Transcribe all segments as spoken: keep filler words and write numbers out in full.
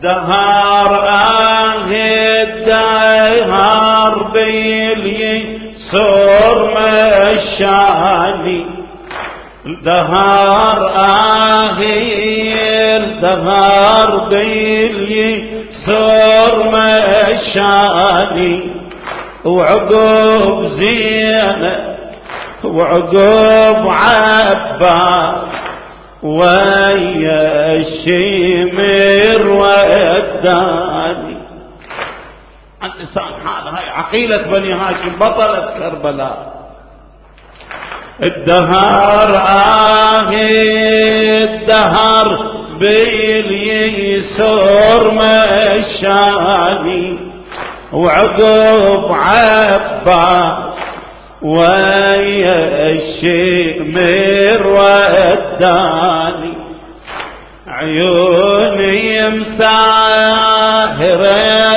دهر آهي الدهر باليسر مشاني دهر آهي الدهر باليسر مشاني وعقب زينة وعقب عباس ويا الشمر وداني. اللسان هذا هاي عقيلة بني هاشم بطلة كربلاء. الدهر آهي الدهر باليسر مشاني وعقب عباس ويا الشمر وداني. عيوني مساهرة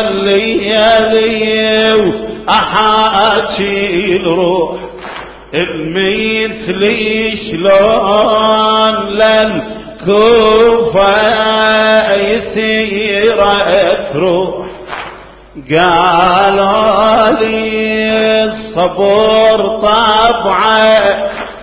الليالي وأحاكي الروح المثلي شلون للكوفة يسير تروح. قالوا لي الصبر طبعه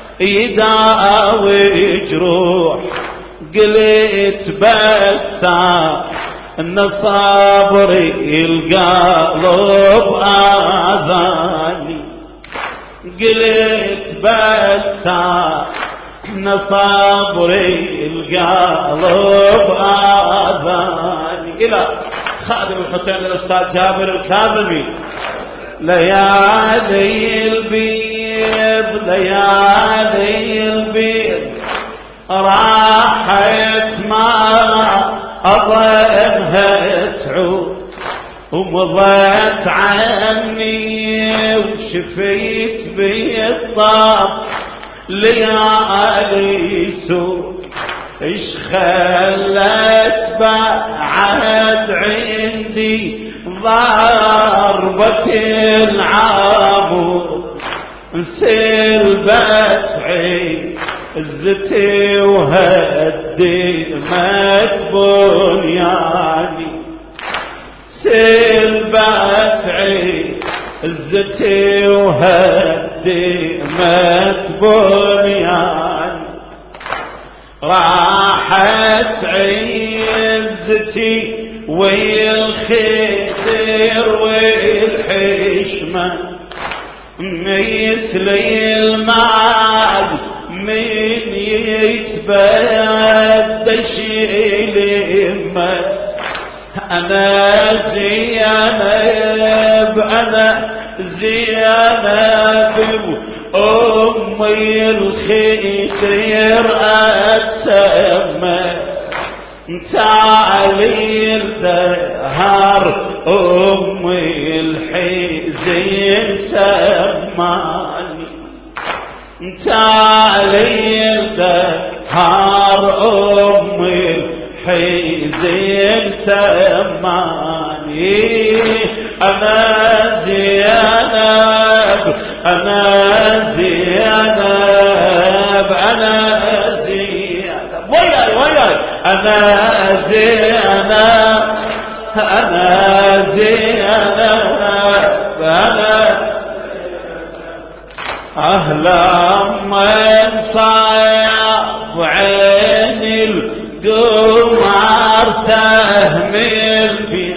يداوي جروح قلت بس ان صبري القلب اذاني. قلت بس ان صبري القلب اذاني. الى خادم الحسين الأستاذ جابر الكاظمي. ليالي البيض ليالي البيض راحت ما أظنها تعود ومضت عني وشفيت بالطاب ليالي سود. إيش خلت بعد عندي ضربة العمود سلبت عزتي وهدمت بنياني. سلبت عزتي وهدمت بنياني. راحت عزتي والخير والحشمة مثلي المال من يتبدش لما. أنا زينب أنا زينب أمي الخير أتسمى. تعالي الدهر أمي الحزين سماني. تعالي الدهر أمي الحزين سماني. أنا زينب أنا زينب أنا زينب وياي وياي أنا زينب أنا زينب أنا أهلا من صاف عيني القمر تهمل بي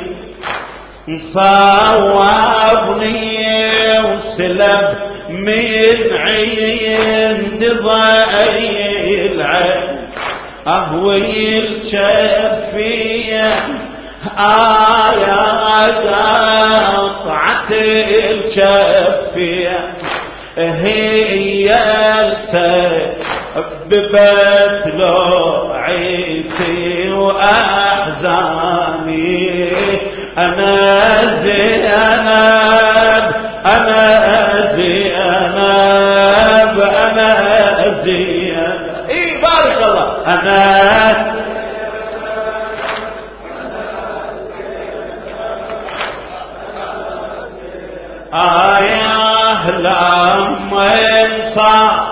صوابني وسلب من عند ضي العين أهوي الشفية آية قطعت الشفية هي سببت لوعيتي وأحزاني. أنا زينب أنا زينب أنا زينب. إيه بارك الله. أنا آية لما ينصح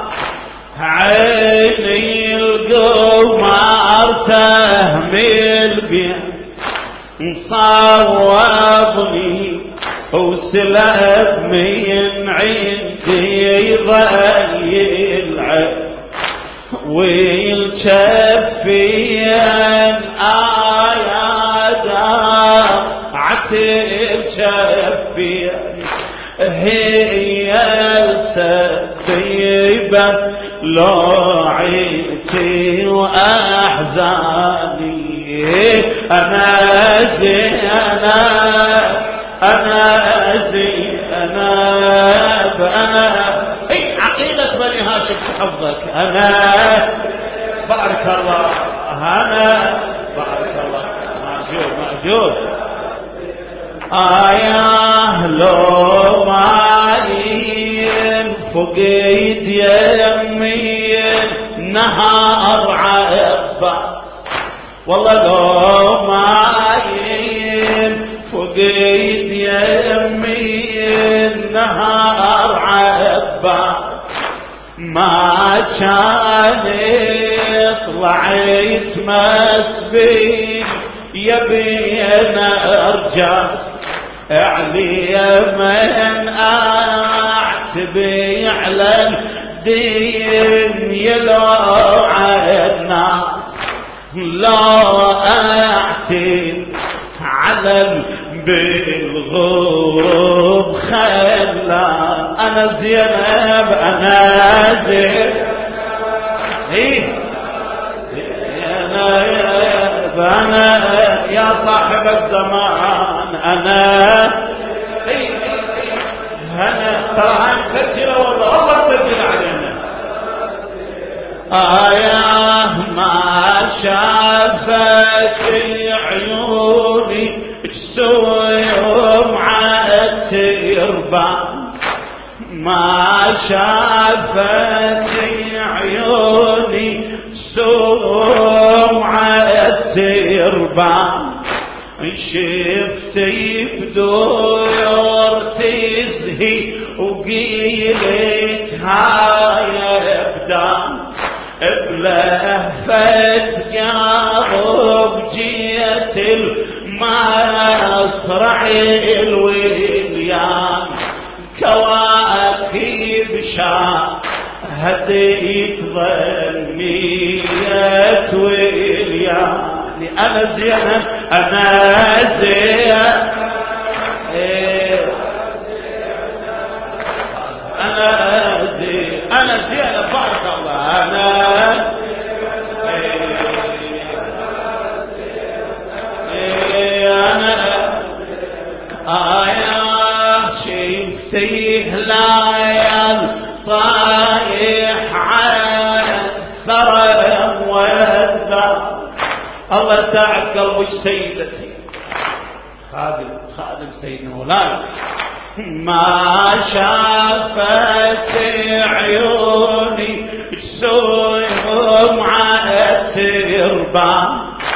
عيني القمر تهمل بيه صوبني وسلب من عندي ضي العين والشفين آيات عتل شفين هي السبيبة لوعيتي وأحزاني أنا زينب أنا زينب أنا أي عقيدة بني هاشم تحفظك أنا بارك الله أنا بارك الله مأجور مأجور آياه لو معين فقيد يمين نهار عباس والله لو معين فقيد يمين نهار عباس ما كان طلعت مسبين يبين ارجاس علي من اعتبي على الدين يلوع الناس لا اعتب على بالغروب خلا انا زينب انا زينب ايه أنا يا صاحب الزمان أنا أنا ترى عن سجلة والله الله سجل علينا آياه ما شافت عيوني السويم عالتربان ما شافت عيوني سمعة التربان شفتي بدور تزهي وقيلت هاي ابدان بلهفت قلب جيت المصرع الوليان كواكب شاهدت ظنيت ولياني أنا زينب أنا زينب أنا زينب أنا زينب بارك الله أنا أنا آية شفتيه لايل طايح على الثرى والذر الله ساعد قلبك سيدتي خادم خادم سيدنا مولانا ما شافت عيوني سمعة التربان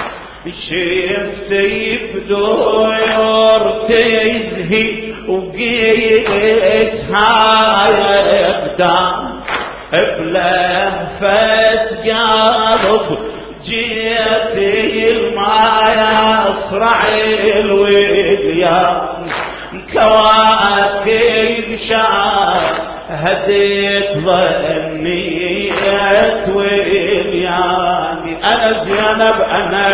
شفتي بدور تزهي وقيت هاي ابدان بلهفت قلب جيتي الماء اسرع الوليان كواكب شاهدت ظنيت ولياني انا زينب انا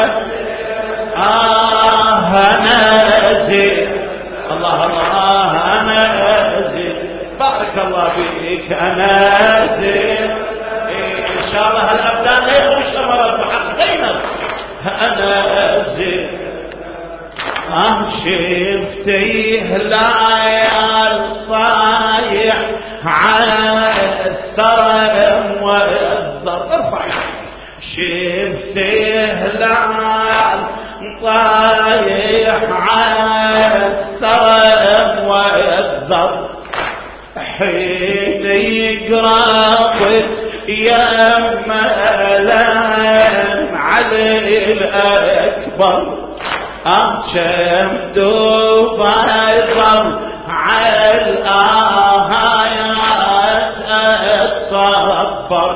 آه انا زين الله الله انا زين بارك الله فيك انا زين ان شاء الله هالابدان لا يخرج مرض بحق زينب انا زين اه شفتيه ليال طايح على الثرى والذر ارفع شفتيه ليال طايح على الثرى والذر حين يقرأ يا ملان علي الأكبر أمشم دوبايضر على الآهات أتصبر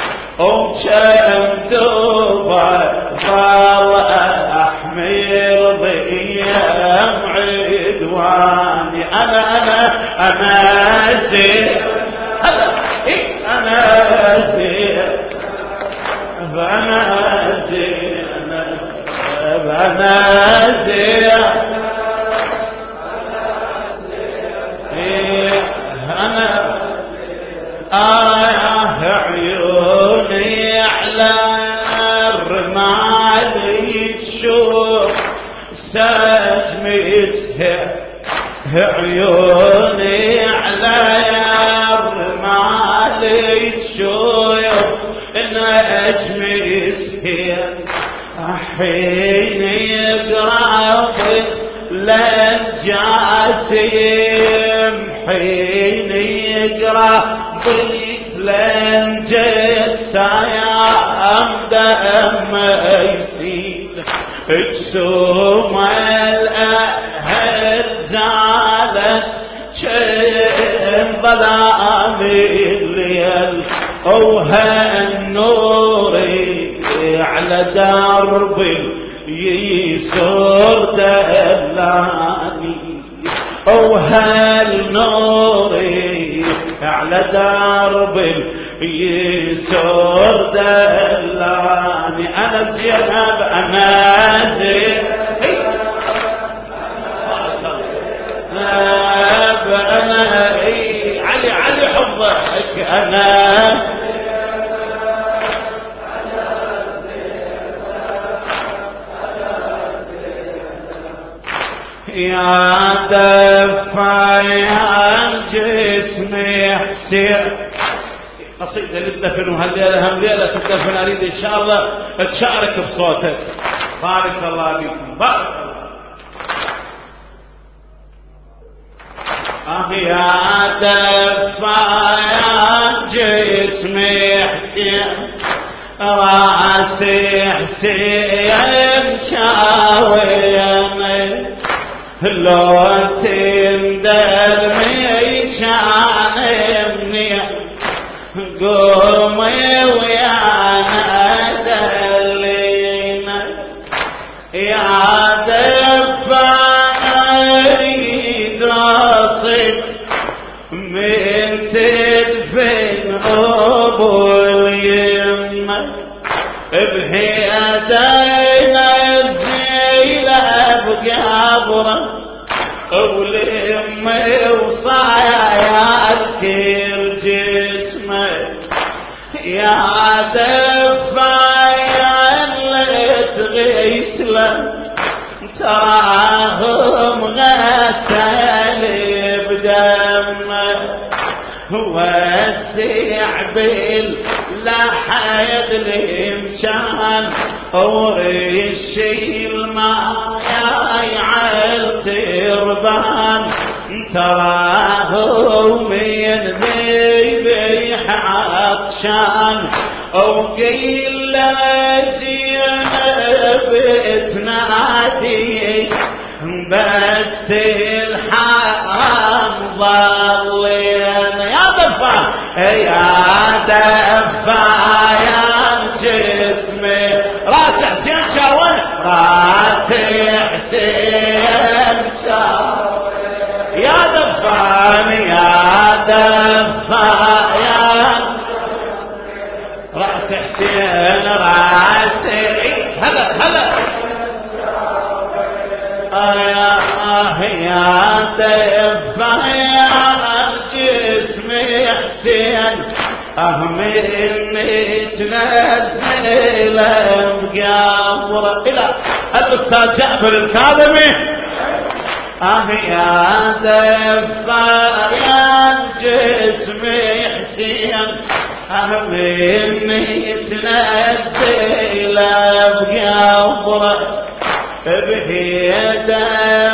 أمشم دوبايضر أحمل ضيم عدواني أنا أنا أنا زين أنا زين أنا زين أنا زين أنا آه عيوني على الرمال تشوف سجمي سهر عيوني على الرمال تشوف نجمي سهر حين يقرب للجاسم حين يقرب للجسام دم يسيل اجسوم الأهل زالت شم ظلام الليل وهالنور على درب يسور دلاني وهالنور على درب يسور دلاني أنا زينب أنا زينب أنا علي علي حبك أنا يا دفع يا جسمي حسين قصيدة للدفن وهالليلة هم ليلة الدفن أريد إن شاء الله تشارك بصوتك. بارك الله بكم بارك الله. آه يا دفع يا جسمي حسين راسي حسين شاويني لو تندرمي شانمني قومي ويانا دلينا يا دفاني داصب من تدفن أبو اليمة بهدينا الزيلة بقبره ولمي وصايا كل جسمك يا دفايا اللي تغيسلك تراهم غسل بدمك وسع باللحد الامشان ورشي الماء يعل تربان تراه من ذيبح عطشان او قيل زينب تنادي بس الحرام ضلين يا دفا يا دفا يا جسمي راس حسين شاون راس حسين شاون يا دفان يا دفا يا راس حسين راس هلا هلا آه يا دفا يا جسمي حسين أهمني تنزل بقبره إلى الأستاذ جعفر الكاظمي آه يا دفا يا جسمي حسين أهمني تنزل بقبره بهيدا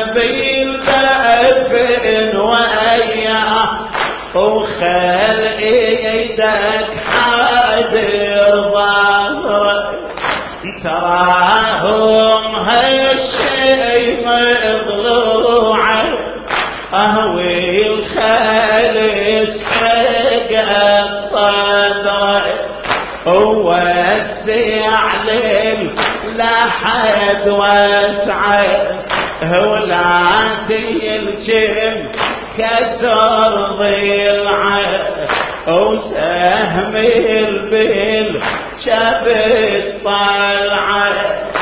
بالدفن وياه وخل ايدك حاضر ظهرك تراهم هالشي مضلوعه اهوي الخالص حقت صدرك ووسع للحد وسع واسعة ولا تلجم كسر ضلعه وسهم البل شبت طلعه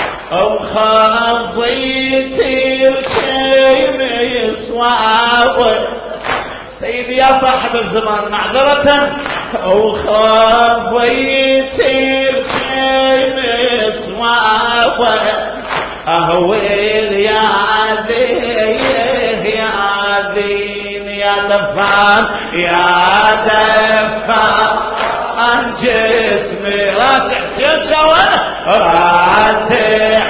وخاضيت الشيم يصوابه سيدي يا صاحب الزمان معذرة وخاضيت الشيم يصوابه أهويل يا ذيه يا ذين يا دفان يا دفان عن جسمي راتح تنشوى راتح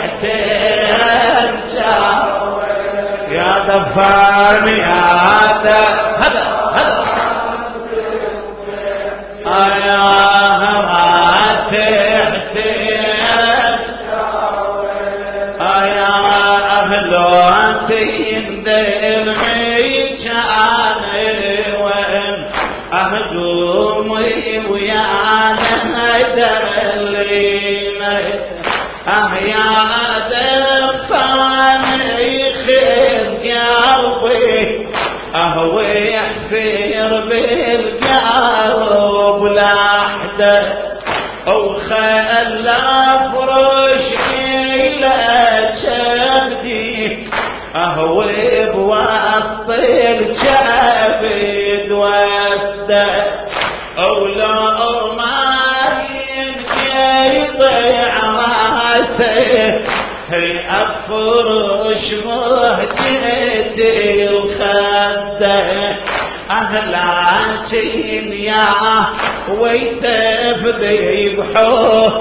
تنشوى يا دفان يا دفان هذا هذا آياه راتح لواتين دلمي شاني وين أهجومي ويانا دلينا أهيا دفاني خير قلبي أهوي يحفير بالقلب لحده أو خلى فرشي لا شبدي أهوي بوسط الشبد وسده أو لو ما يمكن يضيع راسه هي أفرش مهجتي الخده أهلاتين يا ويسف ذبحوه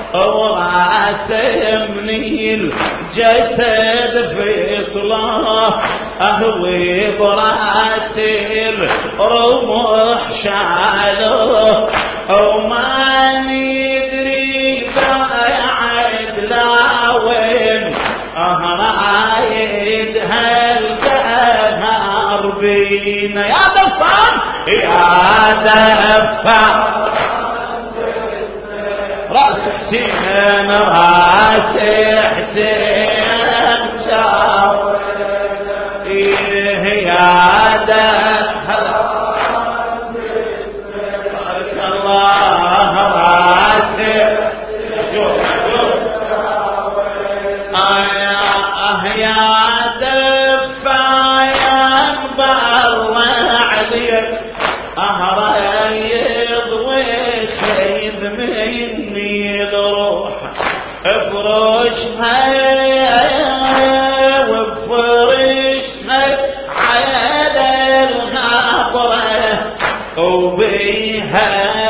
وراسمني الجسد في صلاه أهوي براتل رمح شالوه وما ندري بعد لا وين أهرايد هالجهر بينا يا دفان يا دفان راس حسين راس حسين شاور إيه يا دفان بارك الله راس يا دفايا برا عليك أهريض وخيذ مني الروح افرشها وافرشها على الغبرة وبيها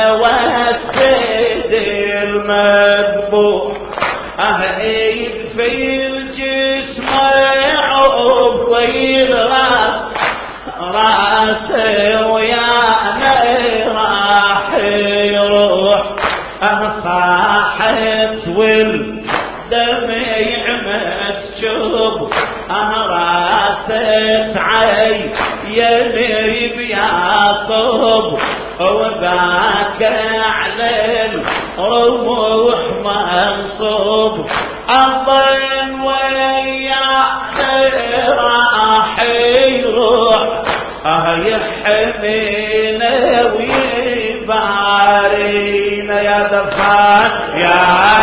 واسد المذبوح أهيد في الجسم عقيل راس راسه ويانا راح يروح أصاحت والدمع مسجوب أراسة عي يلي بيعصب وذاك على الروح منصوب أظن ويانا راح يروح يحمينا ويبارينا يا دفان يا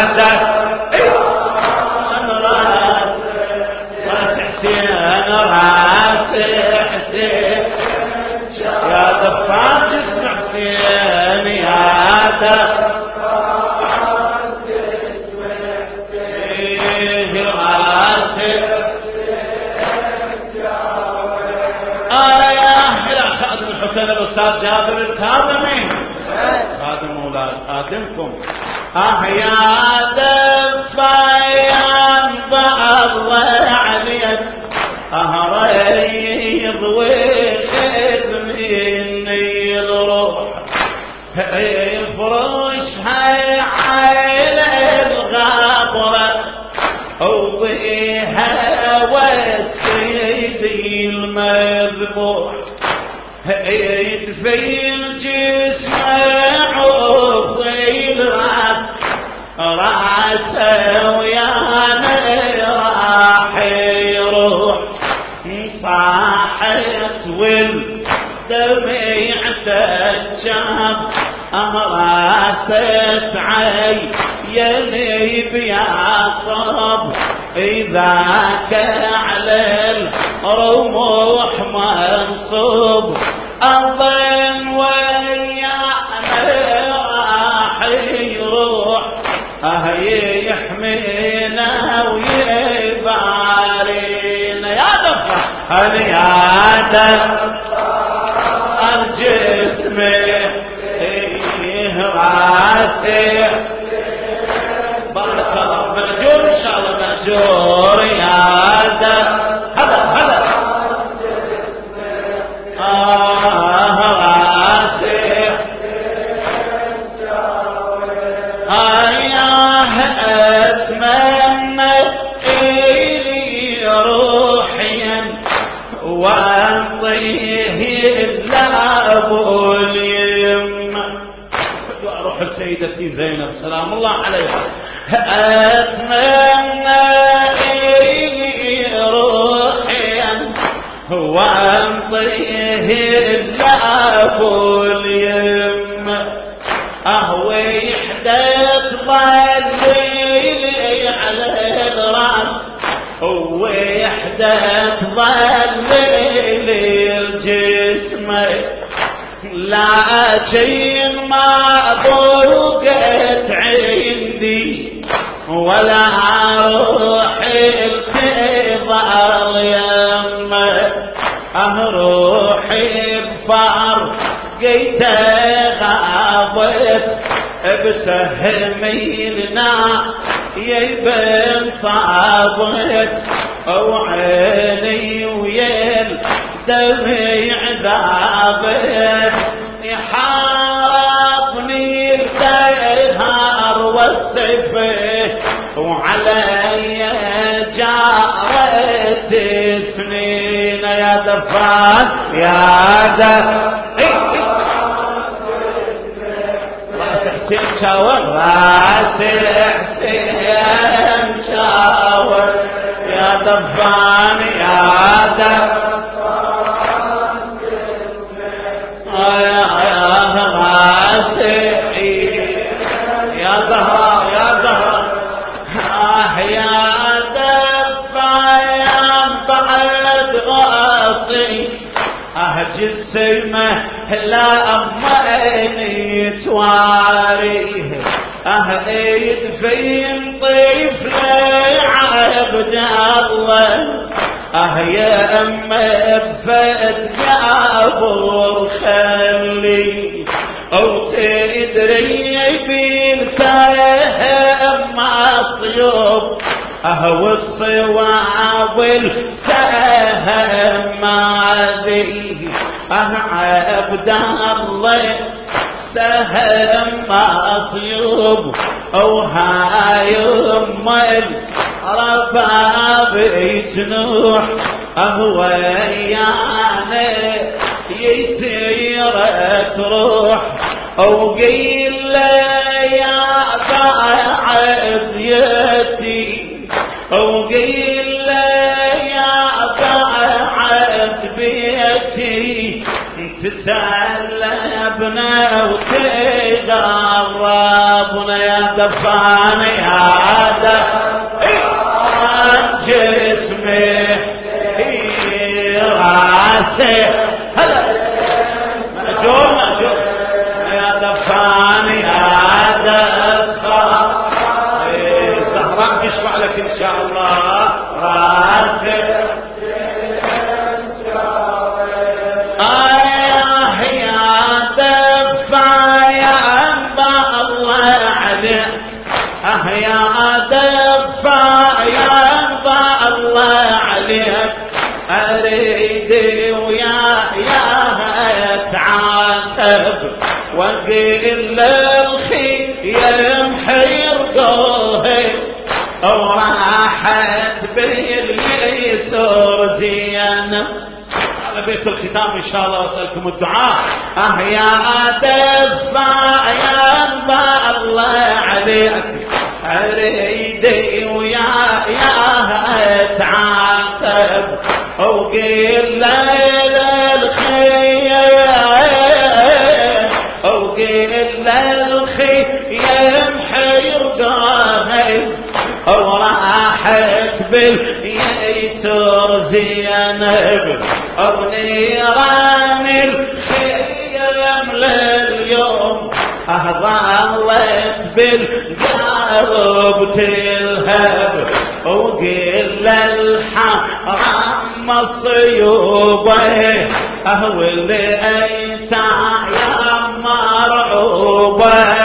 دفان راس راس حسين راس حسين يا دفان جسم حسين يا دفان حسين الأستاذ جابر الكاظمي خادم أولاد خادمكم آه يا دفايان بالله عليك آه ريض وخذ مني الروح الفرش هاي على الغابرة وبيها والسيدي المذبوح يدفي الجسم عقيل راس راسه ويانا راح صاحت والدمع تجاب أمراست عيني بيعصب إذاك على الرموح منصوب أظن ويانا راح يروح أهي يحمينا ويبارينا يا دفع هل يا دفع الجسم راسي بارك الله مأجور إن شاء الله مأجور يا دفع هذا هذا آه راسي آياه أتمنى إلي روحيا وأنطيه اللعب اليم وأروح سيدتي زينب سلام الله عليها أتمنى إلي روحيا وأنطيه اللعب اليم أهوي حدث ظليلي على الرأس هو حدث ظليلي الجسم لكن ما ضوقت عندي ولا روحي التظهر يمه أروحي بفار قيته غابت بسهمينا يبن صابت او عيني ويل دمع ذابت يحاربني الدهر والسيف وعلي جارت سنين يا دفان يا دفان حسين شاور راس حسين شاور يا دفان يا دفان يا راس يا زهرة يا زهرة آه يا دفان بعد غاصي جسمه لا أماني تواريه أهيد فين طفلي عبد الله أه يا أما بفد جابر خلي أو تدري بالفهم مصيوب أهو الصواب السهم ماذي أه عبد الله سهم مصيوب أو هاي أم الرباب جنوح أهو يعني يسير تروح أو قيل يا بعد يتي أو قيل يا بعد بيتي تسلبنا وتقربنا يا دفان يا دفان جسمي راسي هلا مأجور مأجور يا دفان يا دفان زهراء يشفع لك إن شاء الله راسي آه يا دفان يا أنبا الله عليك آه يا دفان يا أنبا الله عليك أريد ويا يا تعاتب وقيل للخير يمحي رقوه أو راحت باليسور زينة على بيت الختام إن شاء الله أسألكم الدعاء أه يا دفا يا أنبا الله عليك أريد ويا يا تعاتب أو وقيل للخيم وقيل للخيم حيرقاهي وراحت باليسر زينب ونيران الخيم لليوم ظلت بالقرب تلهب وقيل للحرام مصيوبه واللي ايتع يا مرعوبه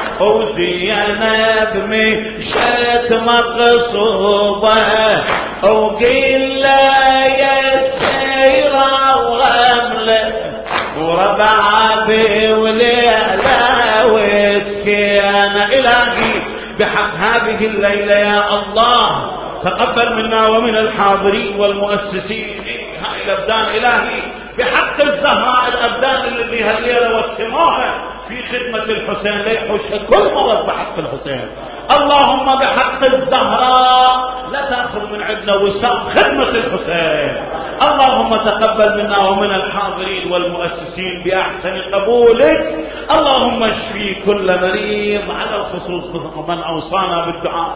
وزينب مشت مقصوبه وقيل يا سيره ورمله وربعبي وليلة وسكينة. إلهي بحق هذه الليلة يا الله تقبل منا ومن الحاضرين والمؤسسين هاي الأبدان. إلهي بحق الزهراء الأبدان الذي هالليلة واستماعها في خدمة الحسين ليحوش كل مرض بحق الحسين. اللهم بحق الزهراء لا تأخذ من عندنا وسام خدمة الحسين. اللهم تقبل منا ومن الحاضرين والمؤسسين بأحسن قبولك. اللهم اشفي كل مريض على الخصوص من أوصانا بالدعاء.